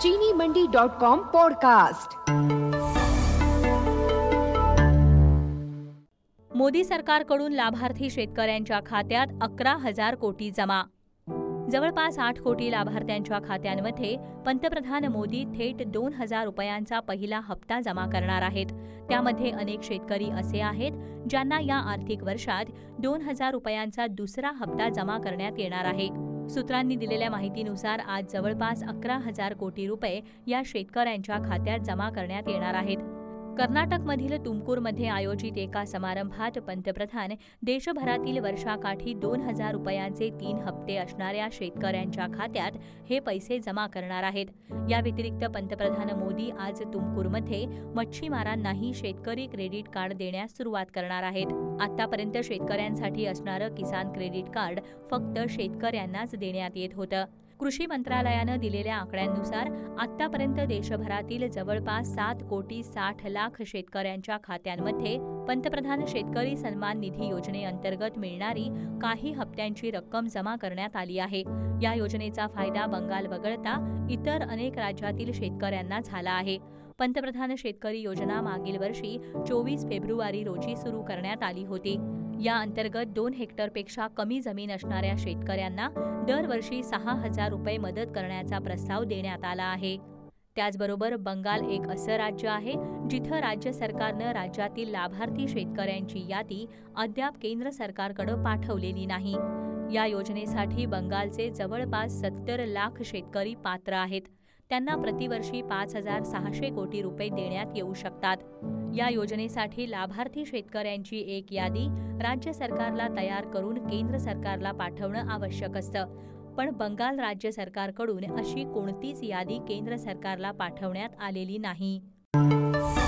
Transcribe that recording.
चीनीमंडी.com podcast. Modi सरकारकडून लाभार्थी शेतकऱ्यांच्या खात्यात 11,000 कोटी जमा। जवळपास 8 कोटी लाभार्थ्यांच्या खात्यांमध्ये पंतप्रधान मोदी थेट 2,000 रुपयांचा पहिला हप्ता जमा करणार आहेत। त्यामध्ये अनेक शेतकरी असे आहेत ज्यांना या आर्थिक वर्षात 2,000 रुपयांचा दुसरा हप्ता जमा करण्यात येणार आहे। सूत्रांनी दिलेल्या माहितीनुसार आज जवळपास 11,000 कोटी रुपये या शेतकऱ्यांच्या खात्यात जमा करण्यात येणार आहेत। कर्नाटकमधील तुमकूरमध्ये आयोजित एका समारंभात पंतप्रधान देशभरातील वर्षाकाठी 2,000 रुपयांचे 3 हप्ते असणाऱ्या शेतकऱ्यांच्या खात्यात हे पैसे जमा करणार आहेत। या व्यतिरिक्त पंतप्रधान मोदी आज तुमकूरमध्ये मच्छीमारांनाही शेतकरी क्रेडिट कार्ड देण्यास सुरुवात करणार आहेत। आतापर्यंत शेतकऱ्यांसाठी असणारं किसान क्रेडिट कार्ड फक्त शेतकऱ्यांनाच देण्यात येत होतं। कृषी मंत्रालयानं दिलेल्या आकड्यांनुसार आतापर्यंत देशभरातील जवळपास 7,60,00,000 शेतकऱ्यांच्या खात्यांमध्ये पंतप्रधान शेतकरी सन्मान निधी योजनेअंतर्गत मिळणारी काही हप्त्यांची रक्कम जमा करण्यात आली आहे। या योजनेचा फायदा बंगाल वगळता इतर अनेक राज्यातील शेतकऱ्यांना झाला आहे। पंतप्रधान शेतकरी योजना मागील वर्षी 24 फेब्रुवारी रोजी सुरू करण्यात आली होती। या अंतर्गत 2 हेक्टरपेक्षा कमी जमीन असणाऱ्या शेतकऱ्यांना दरवर्षी 6,000 रुपये मदत करण्याचा प्रस्ताव देण्यात आला आहे। त्याचबरोबर बंगाल एक असं राज्य आहे जिथं राज्य सरकारनं राज्यातील लाभार्थी शेतकऱ्यांची यादी अद्याप केंद्र सरकारकडे पाठवलेली नाही। या योजनेसाठी बंगालचे जवळपास 70 लाख शेतकरी पात्र आहेत। त्यांना प्रतिवर्षी 5,600 कोटी रुपये देण्यात येऊ शकतात। या योजनेसाठी लाभार्थी शेतकऱ्यांची एक यादी राज्य सरकारला तयार करून केंद्र सरकारला पाठवणं आवश्यक असतं। पण बंगाल राज्य सरकारकडून अशी कोणतीच यादी केंद्र सरकारला पाठवण्यात आलेली नाही।